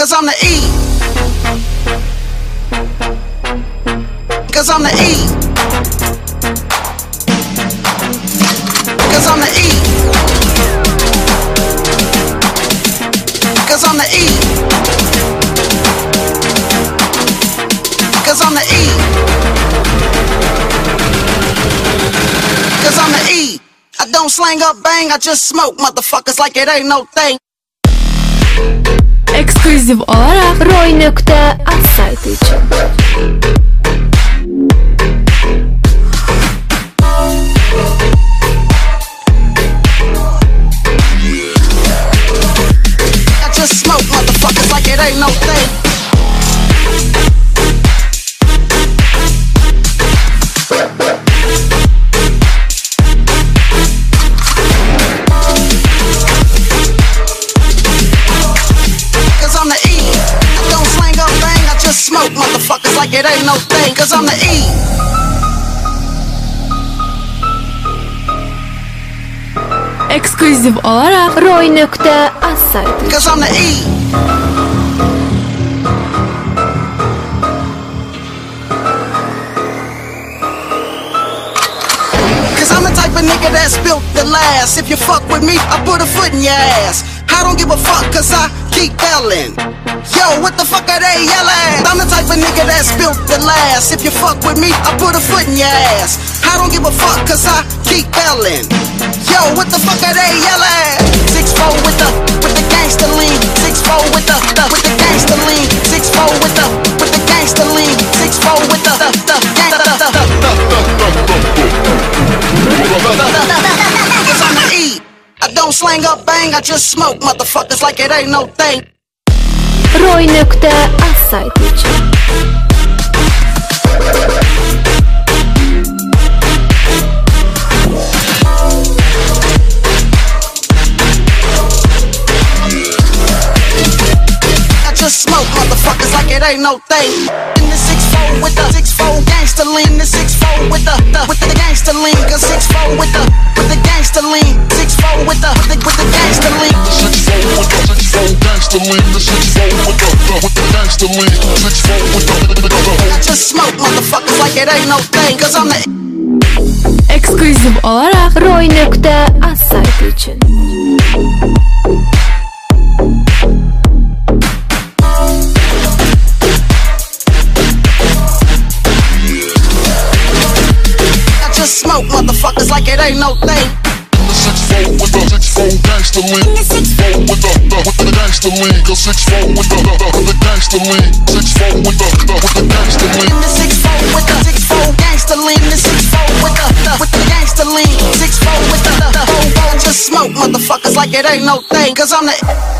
Cause I'm the E. Cause I'm the E. Cause I'm the E. Cause I'm the E. Cause I'm the E. Cause I'm the E. I don't slang up bang, I just smoke motherfuckers like it ain't no thing. Ekskluzif olarak Roy.az saytı için. I just smoke motherfuckers like it ain't no thing. Smoke motherfuckers like it ain't no thing. Cause I'm the E. Ekskluzif olarak Roy.az saytı. Cause I'm the E. Cause I'm the type of nigga that's built to last. If you fuck with me, I put a foot in your ass. I don't give a fuck cause I keep yelling. Yo, what the fuck are they yelling? I'm the type of nigga that's built to last. If you fuck with me, I put a foot in your ass. I don't give a fuck cause I keep yelling. Yo, what the fuck are they yelling? 6'4" with the gangster lean. 6'4" with the gangster lean. 6'4" with the gangster lean. 6'4" with the gangster. Cause I'm the E. I don't slang up bang, I just smoke motherfuckers like it ain't no thing. Roy.az saytı için. I just smoke motherfuckers like it ain't no thing. In the 6'4" with the 6'4" gangster lean. The 6'4" with the gangster lean. Cause 6'4" with the gangster lean. 6'4" with the gangster lean. 6'4" with the 6'4" gangster lean. The 6'4" with the gangster lean. 6'4" with the. I just smoke motherfuckers like it ain't no thing. Cause I'm the. Ekskluzif olarak Roy.az saytı için. Smoke motherfuckers like it ain't no thing. The 6'4" with the 6'4" gangster lean. 6'4" with the gangster lean. Go 6'4" with the gangster lean. 6'4" with the gangster lean. The 6'4" with the 6'4" gangster lean. The 6'4" with the gangster lean. 6'4" with the. Just smoke motherfuckers like it ain't no thing. Cause I'm the.